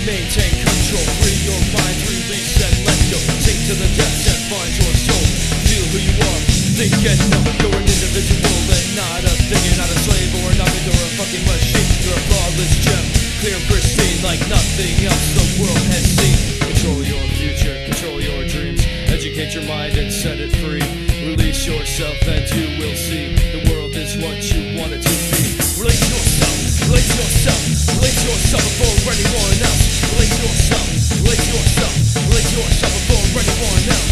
maintain control. Free your mind, release and let go. Sink to the depths and find your soul. Feel who you are, think and know. You're an individual and not a thing. You're not a slave or an object or a fucking machine. You're a flawless gem, clear and pristine like nothing else the world has seen. Control your future, control your dreams. Educate your mind and set it free. Release yourself and you will see the world is what you want it to be. Release yourself, release yourself, release yourself before anyone else. Release yourself, release yourself, release yourself before anyone else.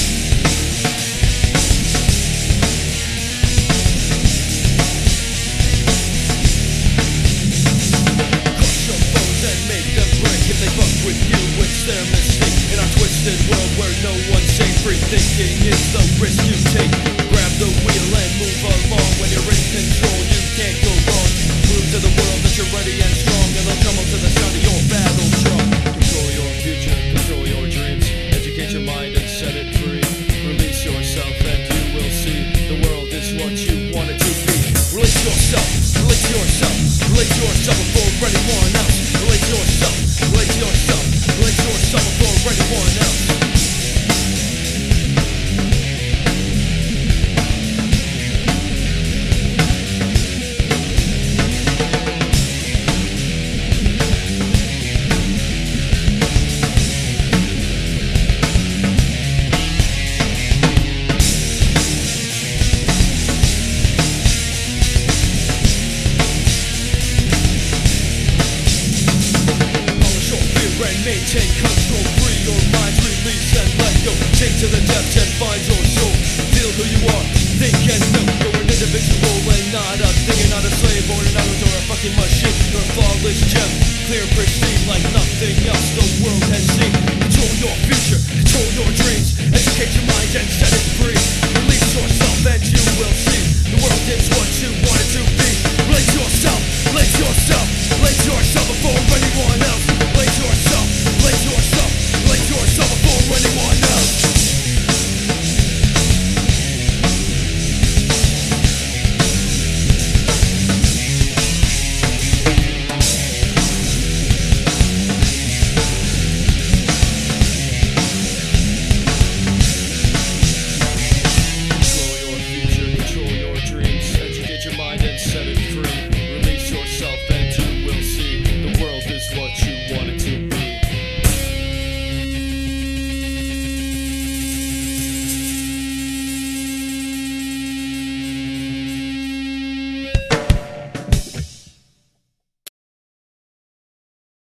Crush your foes and make them break. If they fuck with you, it's their mistake. In our twisted world where no one's safe, free thinking is the risk you take. Grab the wheel and move along. When you're in control, you can't go wrong. Prove to the world that you're ready and strong, and they'll tremble to the sound of your battle drum. Control your future, control your dreams. Educate your mind and set it free. Release yourself and you will see the world is what you want it to be. Release yourself, release yourself, release yourself before anyone else. Release yourself, release yourself, release yourself before anyone else. Maintain control, free your mind, release and let go. Sink to the depths and find your soul. Feel who you are, think and know. You're an individual and not a thing. You're not a slave or an adult or a fucking machine. You're a flawless gem, clear and pristine like nothing else the world has seen. Control your future, control your dreams. Educate your mind and set it free. Release yourself and you will see the world is what you want it to be. Release yourself, release yourself, release yourself.